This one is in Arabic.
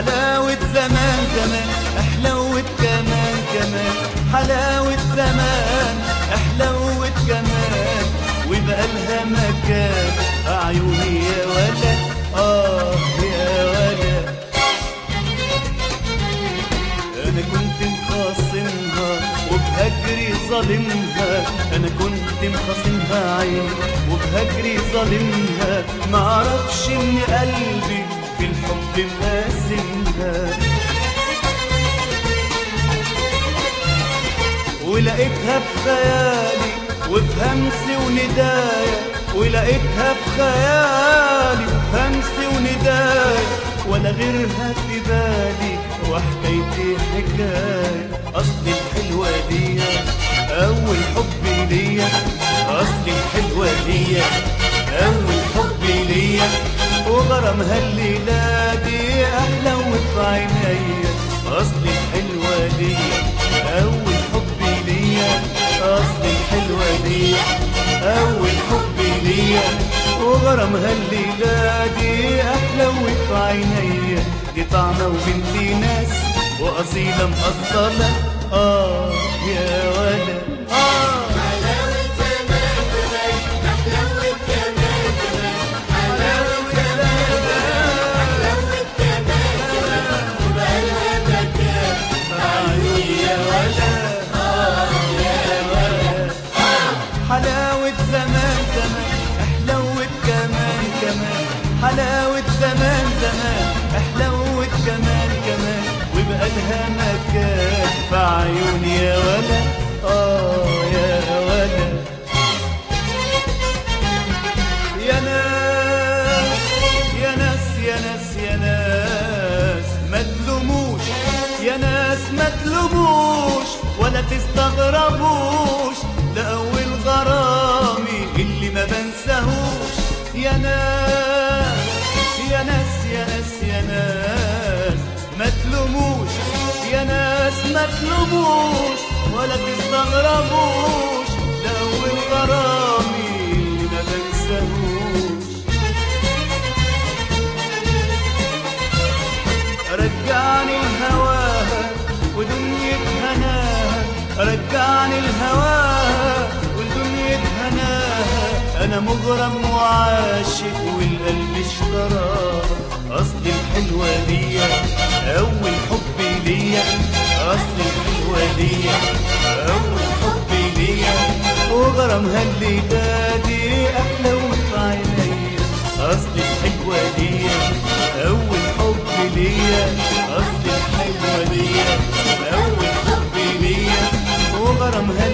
حلاوة زمان زمان حلاوة كمان كمان، حلاوة زمان حلاوة كمان، وبقى لها مكان عيوني يا ولا يا ولا. أنا كنت مخاصمها وبهجري ظالمها، أنا كنت مخاصمها عيني وبهجري ظالمها، معرفش إن قلبي في الحب مقاسمها. ولقيتها بخيالي وفي همسي وندايا، ولقيتها بخيالي وفي همسي وندايا، ولا غيرها في بالي وحكايتي حكاية. أصل الحلوة دي أول حب ليا، أصل الحلوة دي أول حب ليا، وغرامها الليلة دي أحلى وفي عينيا. أصل الحلوة دي أول حب ليا، أصل الحلوة دي أول حب ليا، وغرامها الليلة دي أحلى وفي عينيا. دي طعمة وبنتي ناس وأصيلة مقصلة يا ولا حلاوة زمان زمان حلاوة كمان كمان، حلاوة زمان حلاوة كمان كمان، وبقى لها مكان عيوني يا ولا يا ولا. حلاوة زمان زمان حلاوة كمان كمان، حلاوة زمان زمان حلاوة كمان كمان، ويبقى لها مكان في عيوني يا ولا يا ولا. يا ناس يا ناس يا ناس يا ناس ما تلوموش، يا ناس ما تلوموش ولا تستغربوش، ده أول غرامي اللي ما بنساهوش. يا ناس يا ناس يا ناس يا ناس ما تلوموش، يا ناس ما تلوموش ولا تستغربوش، ده أول غرامي اللي ما بنساهوش. رجعني لهواها ودنيا هناها، رجعني لهواها ودنيا هناها، أنا مغرم وعاشق والقلب اشتراها. أصل الحلوة دي أول حب ليا، أصل الحلوة دي أول حب ليا، وغرامها الليلة دي أحلى وفي عينيا. أصل الحلوة دي أول حب ليا، أصل الحلوة دي أول حب ليا، وغرامها